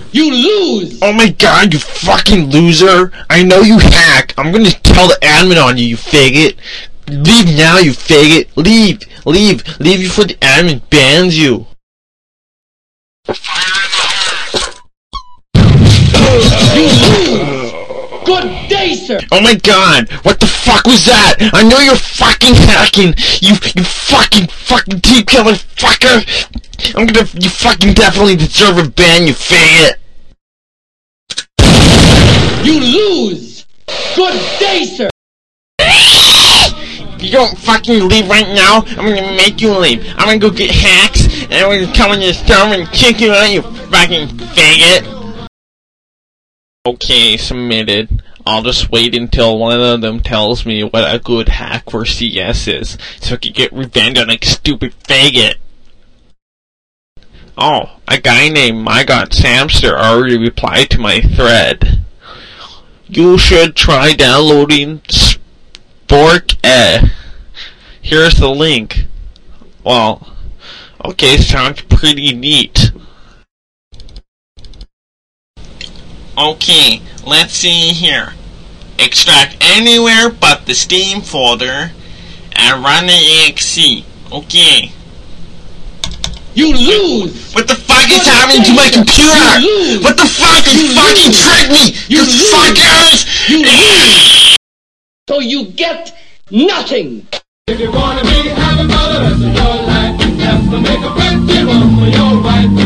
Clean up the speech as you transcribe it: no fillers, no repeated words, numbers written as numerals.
You lose! Oh my god, you fucking loser! I know you hack! I'm gonna tell the admin on you, you faggot! Leave now, you faggot! Leave! Leave! Leave before the admin bans you! Good day, sir! Oh my god! What the fuck was that? I know you're fucking hacking! You fucking team killer fucker! You fucking definitely deserve a ban, you faggot! You lose! Good day, sir! If you don't fucking leave right now, I'm gonna make you leave. I'm gonna go get hacks, and I'm gonna come in your server and kick you out, you fucking faggot! Okay, submitted. I'll just wait until one of them tells me what a good hack for CS is, so I can get revenge on a stupid faggot. Oh, a guy named MyGodSamster already replied to my thread. You should try downloading Spork. Here's the link. Well, okay, sounds pretty neat. Okay, let's see here. Extract anywhere but the Steam folder and run the exe. Okay. You lose! What the fuck is happening to my computer? What the fuck? You fucking tricked me! You fuckers! You lose! So you get nothing! If you wanna be having fun the rest of your life, you have to make a friend, give 'em your right.